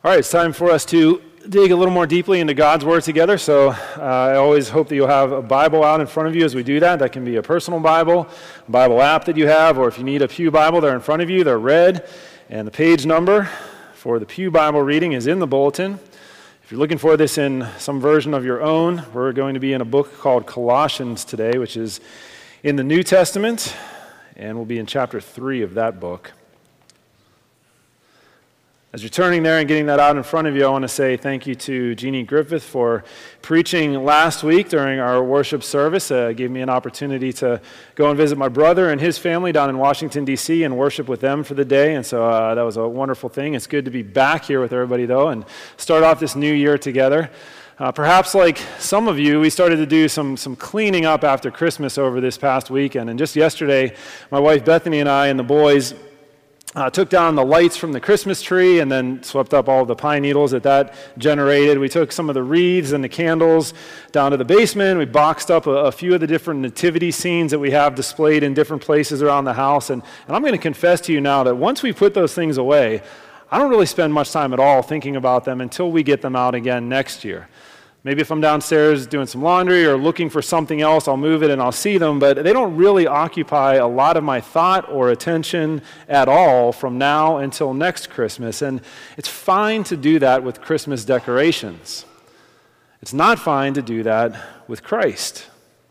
All right, it's time for us to dig a little more deeply into God's Word together. So I always hope that you'll have a Bible out in front of you as we do that. That can be a personal Bible, a Bible app that you have, or if you need a Pew Bible, they're in front of you. They're red, and the page number for the Pew Bible reading is in the bulletin. If you're looking for this in some version of your own, we're going to be in a book called Colossians today, which is in the New Testament, and we'll be in chapter 3 of that book. As you're turning there and getting that out in front of you, I want to say thank you to Jeannie Griffith for preaching last week during our worship service. It gave me an opportunity to go and visit my brother and his family down in Washington, D.C. and worship with them for the day, and so that was a wonderful thing. It's good to be back here with everybody, though, and start off this new year together. Perhaps like some of you, we started to do some cleaning up after Christmas over this past weekend, and just yesterday, my wife Bethany and I and the boys took down the lights from the Christmas tree and then swept up all the pine needles that generated. We took some of the wreaths and the candles down to the basement. We boxed up a few of the different nativity scenes that we have displayed in different places around the house. And I'm going to confess to you now that once we put those things away, I don't really spend much time at all thinking about them until we get them out again next year. Maybe if I'm downstairs doing some laundry or looking for something else, I'll move it and I'll see them, but they don't really occupy a lot of my thought or attention at all from now until next Christmas. And it's fine to do that with Christmas decorations. It's not fine to do that with Christ.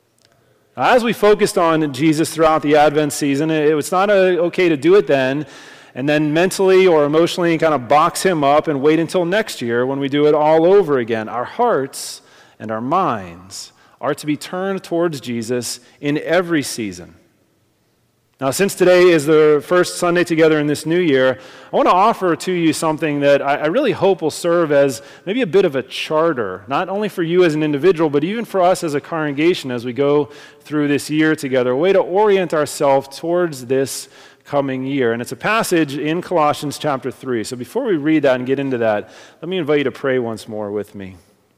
As we focused on Jesus throughout the Advent season, it's not okay to do it then, and then mentally or emotionally kind of box him up and wait until next year when we do it all over again. Our hearts and our minds are to be turned towards Jesus in every season. Now, since today is the first Sunday together in this new year, I want to offer to you something that I really hope will serve as maybe a bit of a charter, not only for you as an individual, but even for us as a congregation as we go through this year together, a way to orient ourselves towards this coming year. And it's a passage in Colossians chapter 3. So before we read that and get into that, let me invite you to pray once more with me.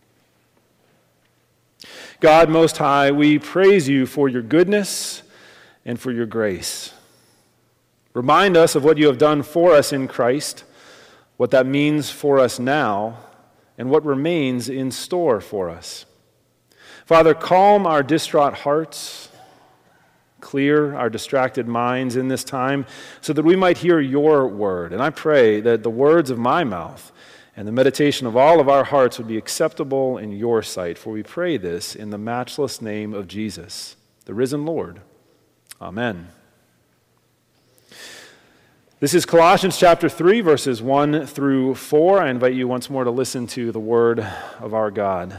God Most High, we praise you for your goodness and for your grace. Remind us of what you have done for us in Christ, what that means for us now, and what remains in store for us. Father, calm our distraught hearts, clear our distracted minds in this time so that we might hear your word. And I pray that the words of my mouth and the meditation of all of our hearts would be acceptable in your sight. For we pray this in the matchless name of Jesus, the risen Lord. Amen. This is Colossians chapter 3, verses 1 through 4. I invite you once more to listen to the word of our God.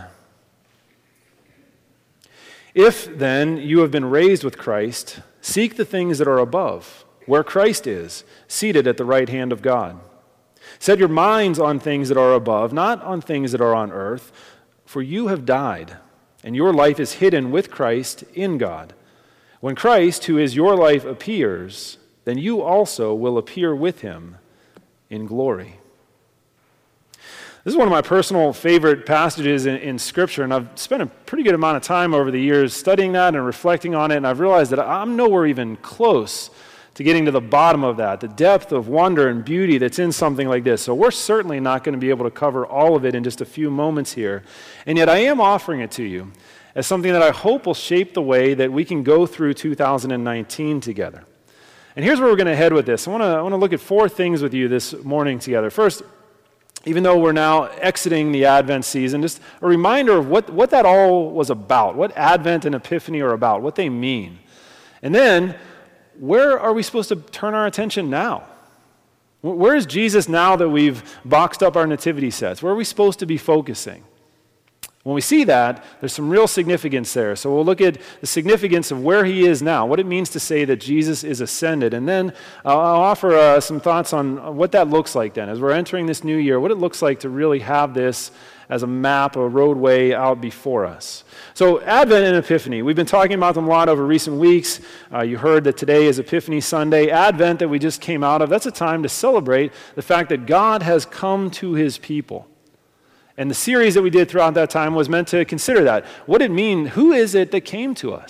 If, then, you have been raised with Christ, seek the things that are above, where Christ is, seated at the right hand of God. Set your minds on things that are above, not on things that are on earth, for you have died, and your life is hidden with Christ in God. When Christ, who is your life, appears, then you also will appear with him in glory. This is one of my personal favorite passages in Scripture, and I've spent a pretty good amount of time over the years studying that and reflecting on it, and I've realized that I'm nowhere even close to getting to the bottom of that, the depth of wonder and beauty that's in something like this. So we're certainly not going to be able to cover all of it in just a few moments here, and yet I am offering it to you as something that I hope will shape the way that we can go through 2019 together. And here's where we're going to head with this. I want to look at 4 things with you this morning together. First, even though we're now exiting the Advent season, just a reminder of what that all was about, what Advent and Epiphany are about, what they mean. And then, where are we supposed to turn our attention now? Where is Jesus now that we've boxed up our nativity sets? Where are we supposed to be focusing? When we see that, there's some real significance there. So we'll look at the significance of where he is now, what it means to say that Jesus is ascended. And then I'll offer some thoughts on what that looks like then. As we're entering this new year, what it looks like to really have this as a map, a roadway out before us. So Advent and Epiphany, we've been talking about them a lot over recent weeks. You heard that today is Epiphany Sunday. Advent that we just came out of, that's a time to celebrate the fact that God has come to his people. And the series that we did throughout that time was meant to consider that. What did it mean? Who is it that came to us?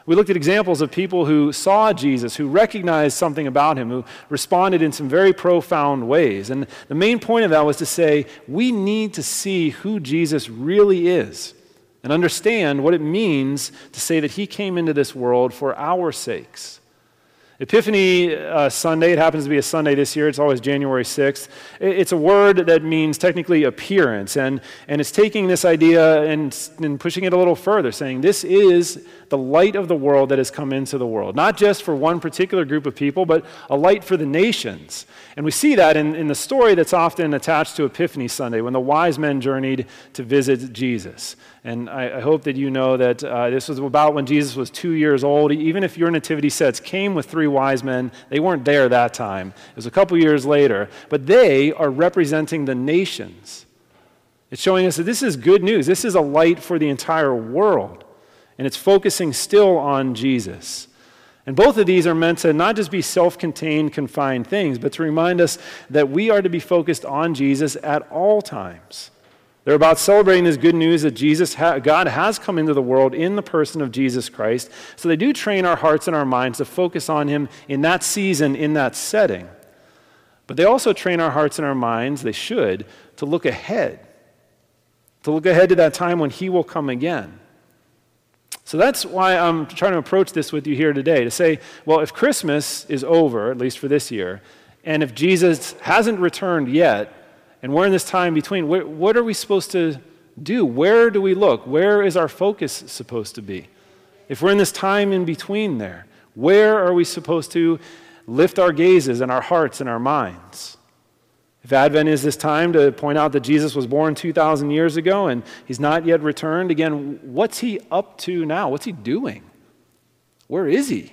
We looked at examples of people who saw Jesus, who recognized something about him, who responded in some very profound ways. And the main point of that was to say, we need to see who Jesus really is and understand what it means to say that he came into this world for our sakes. Epiphany Sunday, it happens to be a Sunday this year, it's always January 6th. It's a word that means technically appearance, and it's taking this idea and pushing it a little further, saying this is the light of the world that has come into the world. Not just for one particular group of people, but a light for the nations. And we see that in the story that's often attached to Epiphany Sunday, when the wise men journeyed to visit Jesus. And I hope that you know that this was about when Jesus was 2 years old. Even if your nativity sets came with 3 wise men, they weren't there that time. It was a couple years later. But they are representing the nations. It's showing us that this is good news. This is a light for the entire world. And it's focusing still on Jesus. And both of these are meant to not just be self-contained, confined things, but to remind us that we are to be focused on Jesus at all times. They're about celebrating this good news that God has come into the world in the person of Jesus Christ. So they do train our hearts and our minds to focus on him in that season, in that setting. But they also train our hearts and our minds, they should, to look ahead to that time when he will come again. So that's why I'm trying to approach this with you here today, to say, well, if Christmas is over, at least for this year, and if Jesus hasn't returned yet, and we're in this time between, what are we supposed to do? Where do we look? Where is our focus supposed to be? If we're in this time in between there, where are we supposed to lift our gazes and our hearts and our minds? If Advent is this time to point out that Jesus was born 2,000 years ago and he's not yet returned, again, what's he up to now? What's he doing? Where is he?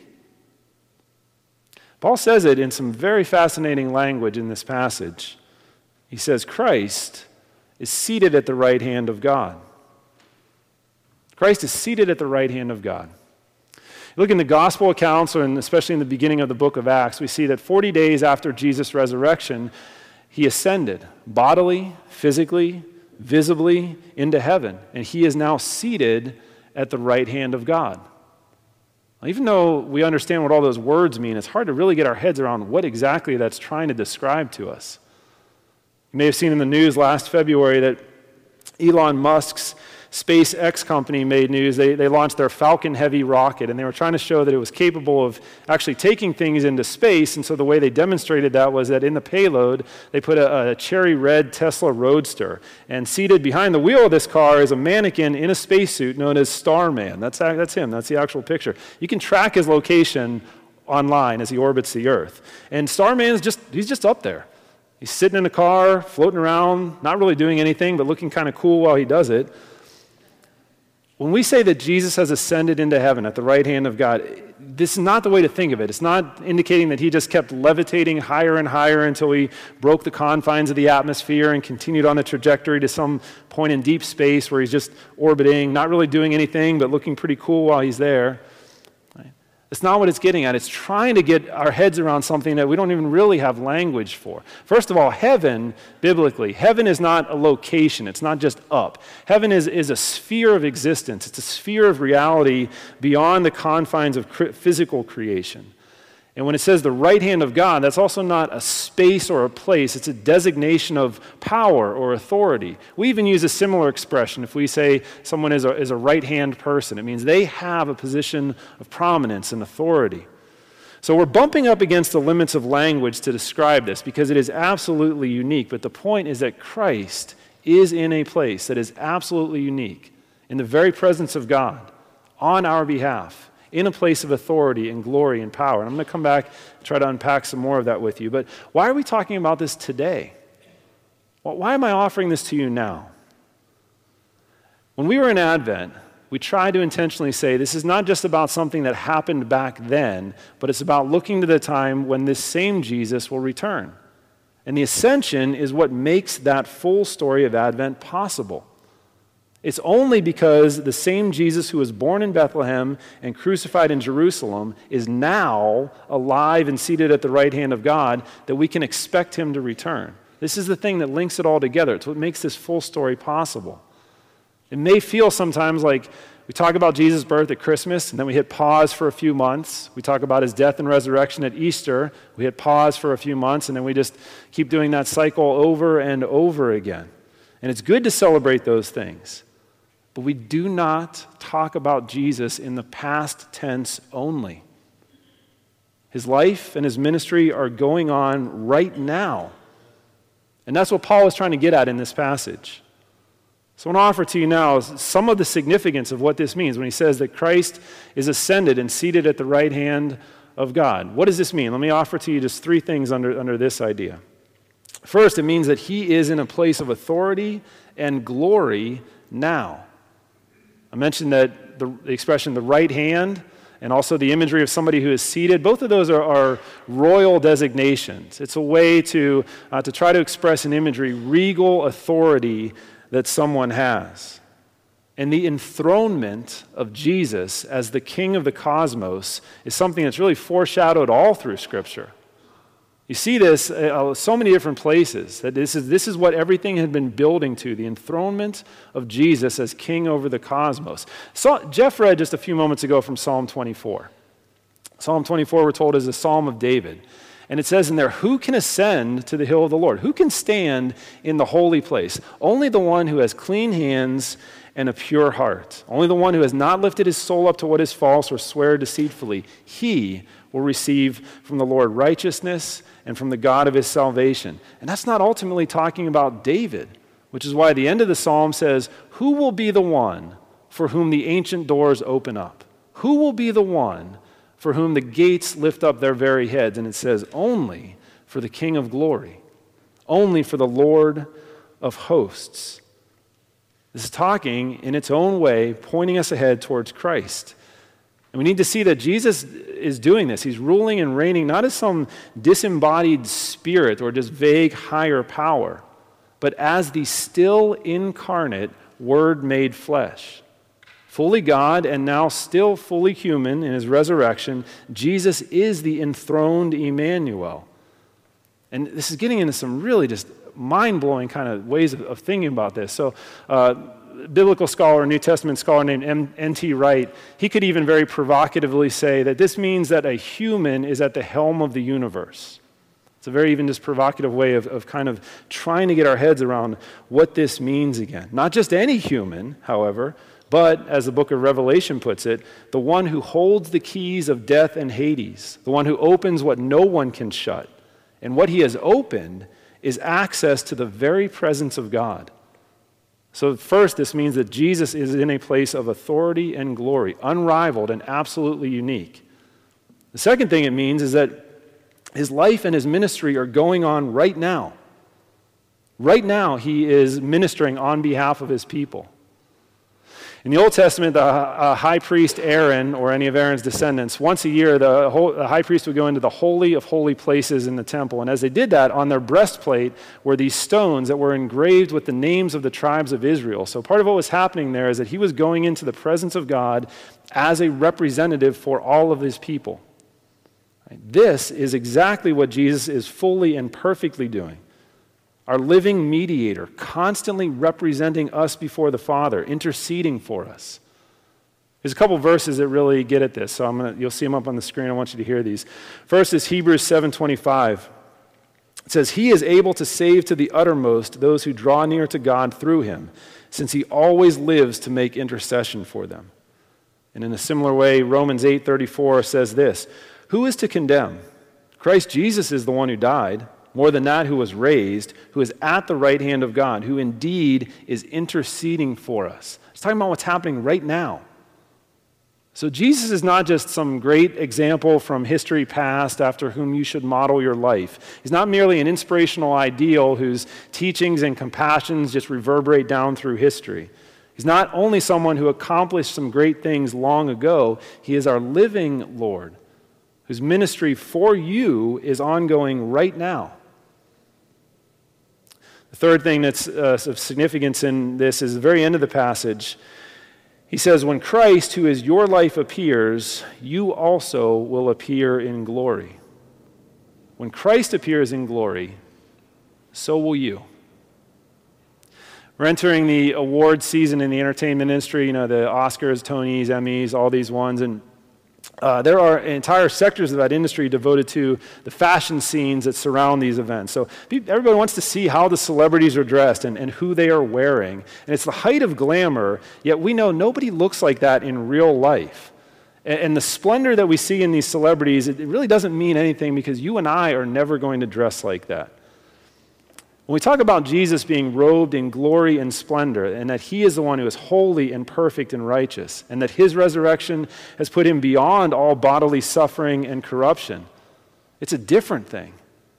Paul says it in some very fascinating language in this passage. He says, Christ is seated at the right hand of God. Christ is seated at the right hand of God. Look in the gospel accounts, and especially in the beginning of the book of Acts, we see that 40 days after Jesus' resurrection, he ascended bodily, physically, visibly into heaven, and he is now seated at the right hand of God. Even though we understand what all those words mean, it's hard to really get our heads around what exactly that's trying to describe to us. You may have seen in the news last February that Elon Musk's SpaceX company made news. They launched their Falcon Heavy rocket, and they were trying to show that it was capable of actually taking things into space. And so the way they demonstrated that was that in the payload, they put a cherry red Tesla Roadster. And seated behind the wheel of this car is a mannequin in a spacesuit known as Starman. That's him. That's the actual picture. You can track his location online as he orbits the Earth. And Starman's he's just up there. He's sitting in a car, floating around, not really doing anything, but looking kind of cool while he does it. When we say that Jesus has ascended into heaven at the right hand of God, this is not the way to think of it. It's not indicating that he just kept levitating higher and higher until he broke the confines of the atmosphere and continued on the trajectory to some point in deep space where he's just orbiting, not really doing anything, but looking pretty cool while he's there. It's not what it's getting at. It's trying to get our heads around something that we don't even really have language for. First of all, heaven, biblically, heaven is not a location. It's not just up. Heaven is a sphere of existence. It's a sphere of reality beyond the confines of physical creation. And when it says the right hand of God, that's also not a space or a place. It's a designation of power or authority. We even use a similar expression if we say someone is a right-hand person. It means they have a position of prominence and authority. So we're bumping up against the limits of language to describe this because it is absolutely unique. But the point is that Christ is in a place that is absolutely unique, in the very presence of God, on our behalf, in a place of authority and glory and power. And I'm going to come back and try to unpack some more of that with you. But why are we talking about this today? Well, why am I offering this to you now? When we were in Advent, we tried to intentionally say this is not just about something that happened back then, but it's about looking to the time when this same Jesus will return. And the ascension is what makes that full story of Advent possible. It's only because the same Jesus who was born in Bethlehem and crucified in Jerusalem is now alive and seated at the right hand of God that we can expect him to return. This is the thing that links it all together. It's what makes this full story possible. It may feel sometimes like We talk about Jesus' birth at Christmas, and then we hit pause for a few months. We talk about his death and resurrection at Easter. We hit pause for a few months, and then we just keep doing that cycle over and over again. And it's good to celebrate those things. But we do not talk about Jesus in the past tense only. His life and his ministry are going on right now. And that's what Paul is trying to get at in this passage. So I want to offer to you now some of the significance of what this means when he says that Christ is ascended and seated at the right hand of God. What does this mean? Let me offer to you just three things under this idea. First, it means that he is in a place of authority and glory now. I mentioned that the expression the right hand and also the imagery of somebody who is seated, both of those are royal designations. It's a way to try to express in imagery regal authority that someone has. And the enthronement of Jesus as the king of the cosmos is something that's really foreshadowed all through Scripture. You see this so many different places, that this is what everything had been building to, the enthronement of Jesus as king over the cosmos. So Jeff read just a few moments ago from Psalm 24. Psalm 24, we're told, is a psalm of David. And it says in there, who can ascend to the hill of the Lord? Who can stand in the holy place? Only the one who has clean hands and a pure heart. Only the one who has not lifted his soul up to what is false or swear deceitfully. He will receive from the Lord righteousness and from the God of his salvation. And that's not ultimately talking about David, which is why the end of the psalm says, who will be the one for whom the ancient doors open up? Who will be the one for whom the gates lift up their very heads? And it says, only for the King of glory, only for the Lord of hosts. This is talking in its own way, pointing us ahead towards Christ. And we need to see that Jesus is doing this. He's ruling and reigning not as some disembodied spirit or just vague higher power, but as the still incarnate Word made flesh. Fully God and now still fully human in his resurrection, Jesus is the enthroned Emmanuel. And this is getting into some really just mind-blowing kind of ways of thinking about this. So, biblical scholar, New Testament scholar named N.T. Wright, he could even very provocatively say that this means that a human is at the helm of the universe. It's a very even just provocative way of kind of trying to get our heads around what this means again. Not just any human, however, but, as the book of Revelation puts it, the one who holds the keys of death and Hades, the one who opens what no one can shut. And what he has opened is access to the very presence of God. So first, this means that Jesus is in a place of authority and glory, unrivaled and absolutely unique. The second thing it means is that his life and his ministry are going on right now. Right now, he is ministering on behalf of his people. In the Old Testament, the high priest Aaron, or any of Aaron's descendants, once a year, the high priest would go into the holy of holy places in the temple. And as they did that, on their breastplate were these stones that were engraved with the names of the tribes of Israel. So part of what was happening there is that he was going into the presence of God as a representative for all of his people. This is exactly what Jesus is fully and perfectly doing. Our living mediator, constantly representing us before the Father, interceding for us. There's a couple verses that really get at this, so you'll see them up on the screen. I want you to hear these. First is Hebrews 7:25. It says, he is able to save to the uttermost those who draw near to God through him, since he always lives to make intercession for them. And in a similar way, Romans 8:34 says this, who is to condemn? Christ Jesus is the one who died. More than that, who was raised, who is at the right hand of God, who indeed is interceding for us. It's talking about what's happening right now. So Jesus is not just some great example from history past after whom you should model your life. He's not merely an inspirational ideal whose teachings and compassions just reverberate down through history. He's not only someone who accomplished some great things long ago, he is our living Lord, whose ministry for you is ongoing right now. The third thing that's of significance in this is the very end of the passage. He says, when Christ, who is your life, appears, you also will appear in glory. When Christ appears in glory, so will you. We're entering the award season in the entertainment industry, the Oscars, Tonys, Emmys, all these ones, and there are entire sectors of that industry devoted to the fashion scenes that surround these events. So everybody wants to see how the celebrities are dressed and who they are wearing. And it's the height of glamour, yet we know nobody looks like that in real life. And the splendor that we see in these celebrities, it really doesn't mean anything because you and I are never going to dress like that. When we talk about Jesus being robed in glory and splendor, and that he is the one who is holy and perfect and righteous, and that his resurrection has put him beyond all bodily suffering and corruption, it's a different thing.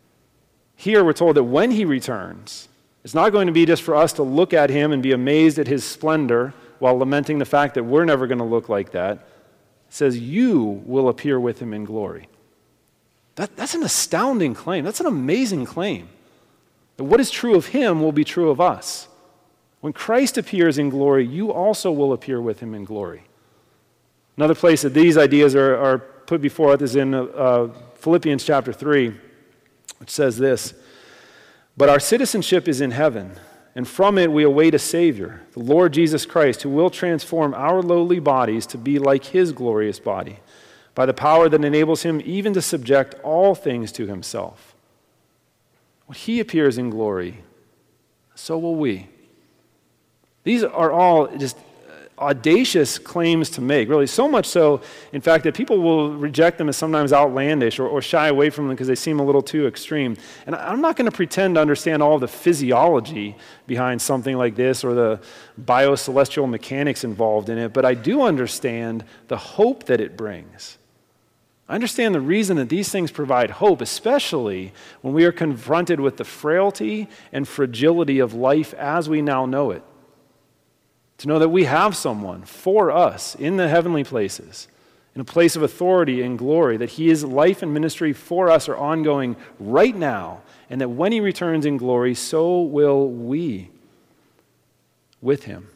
Here we're told that when he returns, it's not going to be just for us to look at him and be amazed at his splendor while lamenting the fact that we're never going to look like that. It says, you will appear with him in glory. That's an astounding claim. That's an amazing claim. That what is true of him will be true of us. When Christ appears in glory, you also will appear with him in glory. Another place that these ideas are put before us is in Philippians chapter 3, which says this, "But our citizenship is in heaven, and from it we await a Savior, the Lord Jesus Christ, who will transform our lowly bodies to be like his glorious body, by the power that enables him even to subject all things to himself." When he appears in glory, so will we. These are all just audacious claims to make, really, so much so, in fact, that people will reject them as sometimes outlandish or shy away from them because they seem a little too extreme. And I'm not going to pretend to understand all the physiology behind something like this or the biocelestial mechanics involved in it, but I do understand the hope that it brings. I understand the reason that these things provide hope, especially when we are confronted with the frailty and fragility of life as we now know it. To know that we have someone for us in the heavenly places, in a place of authority and glory, that his life and ministry for us are ongoing right now, and that when he returns in glory, so will we with him.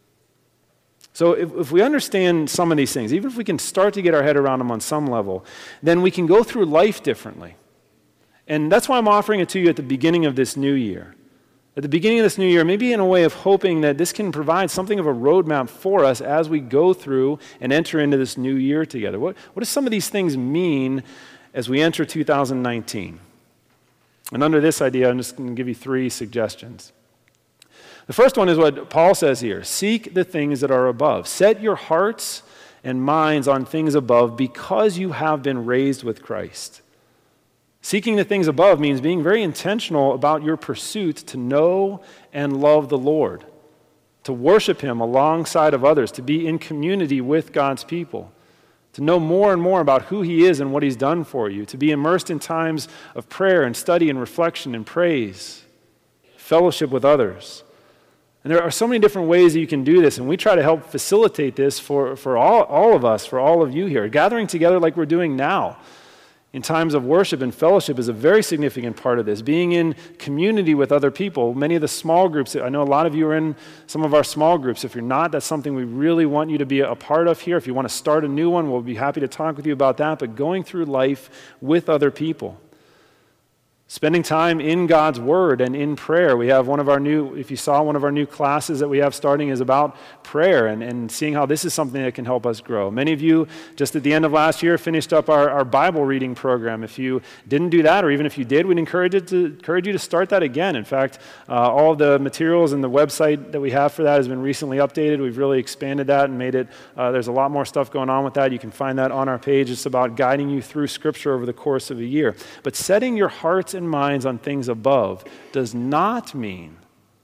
So if we understand some of these things, even if we can start to get our head around them on some level, then we can go through life differently. And that's why I'm offering it to you at the beginning of this new year. At the beginning of this new year, maybe in a way of hoping that this can provide something of a roadmap for us as we go through and enter into this new year together. What do some of these things mean as we enter 2019? And under this idea, I'm just going to give you 3 suggestions. The first one is what Paul says here. Seek the things that are above. Set your hearts and minds on things above because you have been raised with Christ. Seeking the things above means being very intentional about your pursuit to know and love the Lord, to worship him alongside of others, to be in community with God's people, to know more and more about who he is and what he's done for you, to be immersed in times of prayer and study and reflection and praise, fellowship with others. And there are so many different ways that you can do this, and we try to help facilitate this for all of us, for all of you here. Gathering together like we're doing now in times of worship and fellowship is a very significant part of this. Being in community with other people. Many of the small groups, I know a lot of you are in some of our small groups. If you're not, that's something we really want you to be a part of here. If you want to start a new one, we'll be happy to talk with you about that. But going through life with other people. Spending time in God's Word and in prayer. We have if you saw one of our new classes that we have starting is about prayer and seeing how this is something that can help us grow. Many of you, just at the end of last year, finished up our Bible reading program. If you didn't do that, or even if you did, we'd encourage you to start that again. In fact, all of the materials and the website that we have for that has been recently updated. We've really expanded that and made it, there's a lot more stuff going on with that. You can find that on our page. It's about guiding you through Scripture over the course of a year. But setting your hearts and minds on things above does not mean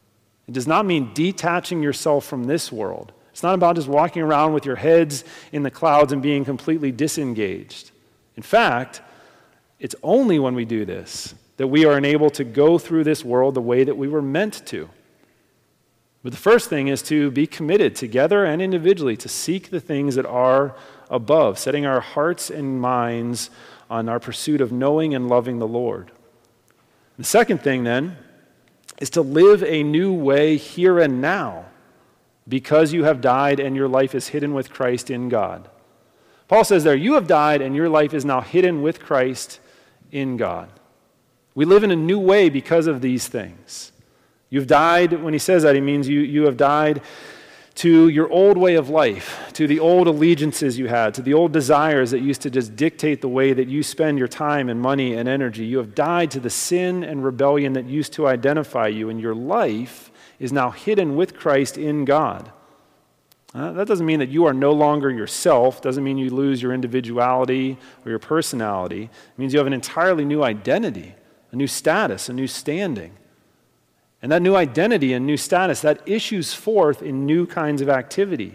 detaching yourself from this world. It's not about just walking around with your heads in the clouds and being completely disengaged. In fact, it's only when we do this that we are enabled to go through this world the way that we were meant to. But the first thing is to be committed together and individually to seek the things that are above, setting our hearts and minds on our pursuit of knowing and loving the Lord. The second thing, then, is to live a new way here and now because you have died and your life is hidden with Christ in God. Paul says there, you have died and your life is now hidden with Christ in God. We live in a new way because of these things. You've died, when he says that, he means you have died to your old way of life, to the old allegiances you had, to the old desires that used to just dictate the way that you spend your time and money and energy. You have died to the sin and rebellion that used to identify you, and your life is now hidden with Christ in God. That doesn't mean that you are no longer yourself, doesn't mean you lose your individuality or your personality. It means you have an entirely new identity, a new status, a new standing. And that new identity and new status, that issues forth in new kinds of activity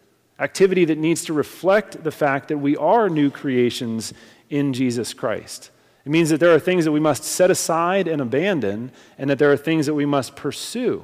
that needs to reflect the fact that we are new creations in Jesus Christ. It means that there are things that we must set aside and abandon, and that there are things that we must pursue.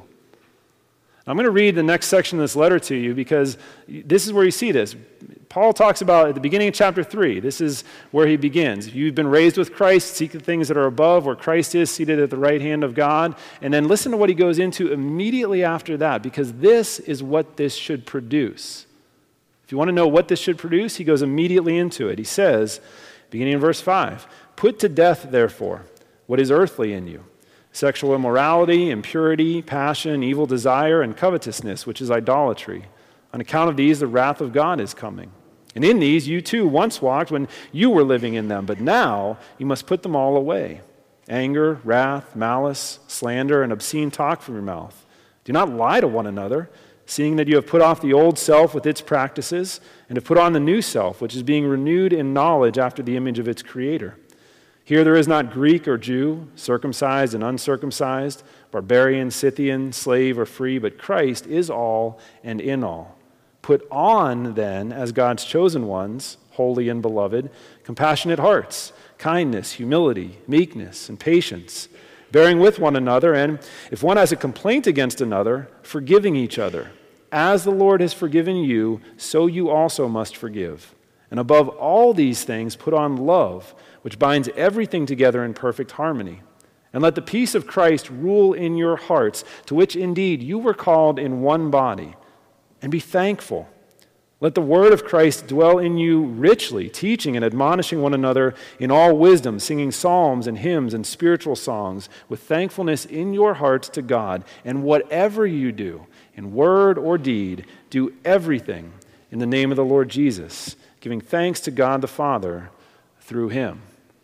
I'm going to read the next section of this letter to you because this is where you see this. Paul talks about at the beginning of chapter 3, this is where he begins. You've been raised with Christ, seek the things that are above, where Christ is seated at the right hand of God. And then listen to what he goes into immediately after that, because this is what this should produce. If you want to know what this should produce, he goes immediately into it. He says, beginning in verse 5, "Put to death, therefore, what is earthly in you, sexual immorality, impurity, passion, evil desire, and covetousness, which is idolatry. On account of these, the wrath of God is coming. And in these you too once walked when you were living in them, but now you must put them all away. Anger, wrath, malice, slander, and obscene talk from your mouth. Do not lie to one another, seeing that you have put off the old self with its practices, and have put on the new self, which is being renewed in knowledge after the image of its creator. Here there is not Greek or Jew, circumcised and uncircumcised, barbarian, Scythian, slave or free, but Christ is all and in all. Put on, then, as God's chosen ones, holy and beloved, compassionate hearts, kindness, humility, meekness, and patience, bearing with one another, and if one has a complaint against another, forgiving each other. As the Lord has forgiven you, so you also must forgive. And above all these things, put on love, which binds everything together in perfect harmony. And let the peace of Christ rule in your hearts, to which indeed you were called in one body. And be thankful. Let the word of Christ dwell in you richly, teaching and admonishing one another in all wisdom, singing psalms and hymns and spiritual songs, with thankfulness in your hearts to God. And whatever you do, in word or deed, do everything in the name of the Lord Jesus, giving thanks to God the Father through him."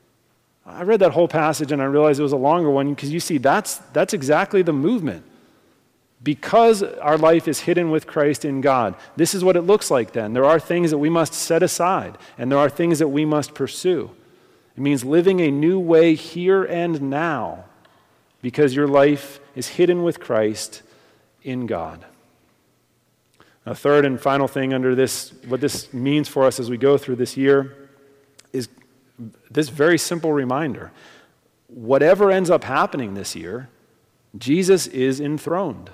I read that whole passage and I realized it was a longer one because you see, that's exactly the movement. Because our life is hidden with Christ in God, this is what it looks like then. There are things that we must set aside, and there are things that we must pursue. It means living a new way here and now, because your life is hidden with Christ in God. A third and final thing under this, what this means for us as we go through this year, is this very simple reminder. Whatever ends up happening this year, Jesus is enthroned.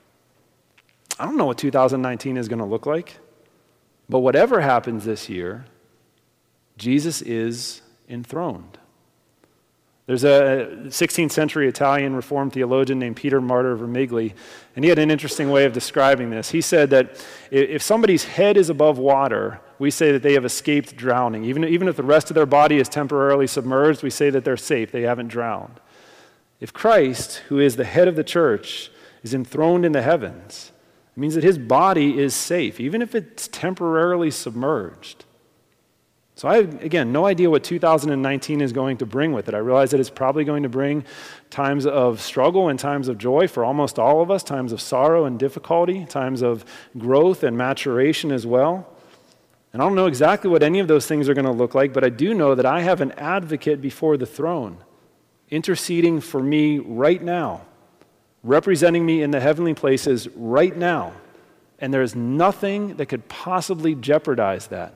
I don't know what 2019 is going to look like, but whatever happens this year, Jesus is enthroned. There's a 16th century Italian Reformed theologian named Peter Martyr Vermigli, and he had an interesting way of describing this. He said that if somebody's head is above water, we say that they have escaped drowning. Even if the rest of their body is temporarily submerged, we say that they're safe, they haven't drowned. If Christ, who is the head of the church, is enthroned in the heavens, it means that his body is safe, even if it's temporarily submerged. So I have, again, no idea what 2019 is going to bring with it. I realize that it's probably going to bring times of struggle and times of joy for almost all of us, times of sorrow and difficulty, times of growth and maturation as well. And I don't know exactly what any of those things are going to look like, but I do know that I have an advocate before the throne, interceding for me right now, representing me in the heavenly places right now. And there is nothing that could possibly jeopardize that.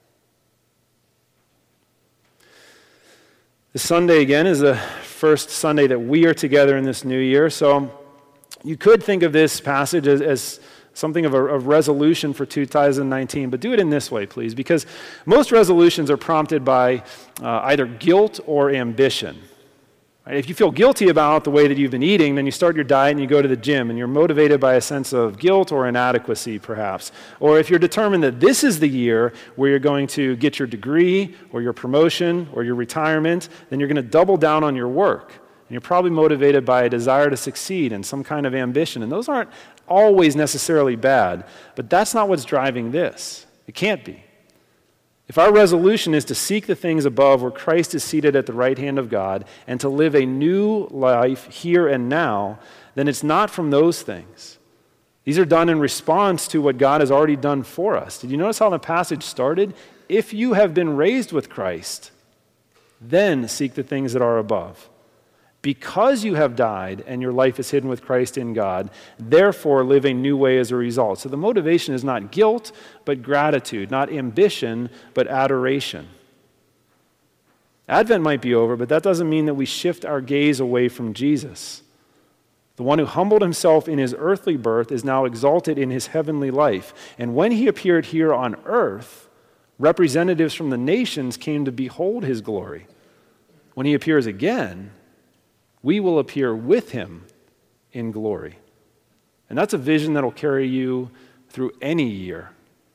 This Sunday, again, is the first Sunday that we are together in this new year. So you could think of this passage as something of a resolution for 2019, but do it in this way, please, because most resolutions are prompted by either guilt or ambition. If you feel guilty about the way that you've been eating, then you start your diet and you go to the gym, and you're motivated by a sense of guilt or inadequacy, perhaps. Or if you're determined that this is the year where you're going to get your degree or your promotion or your retirement, then you're going to double down on your work. And you're probably motivated by a desire to succeed and some kind of ambition. And those aren't always necessarily bad, but that's not what's driving this. It can't be. If our resolution is to seek the things above where Christ is seated at the right hand of God and to live a new life here and now, then it's not from those things. These are done in response to what God has already done for us. Did you notice how the passage started? If you have been raised with Christ, then seek the things that are above. Because you have died and your life is hidden with Christ in God, therefore live a new way as a result. So the motivation is not guilt, but gratitude, not ambition, but adoration. Advent might be over, but that doesn't mean that we shift our gaze away from Jesus. The one who humbled himself in his earthly birth is now exalted in his heavenly life. And when he appeared here on earth, representatives from the nations came to behold his glory. When he appears again, we will appear with him in glory. And that's a vision that will carry you through any year.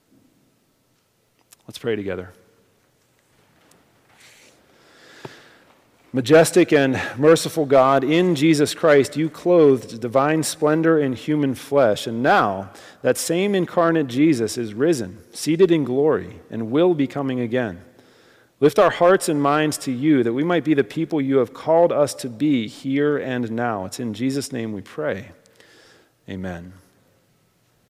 Let's pray together. Majestic and merciful God, in Jesus Christ, you clothed divine splendor in human flesh. And now, that same incarnate Jesus is risen, seated in glory, and will be coming again. Lift our hearts and minds to you, that we might be the people you have called us to be here and now. It's in Jesus' name we pray. Amen.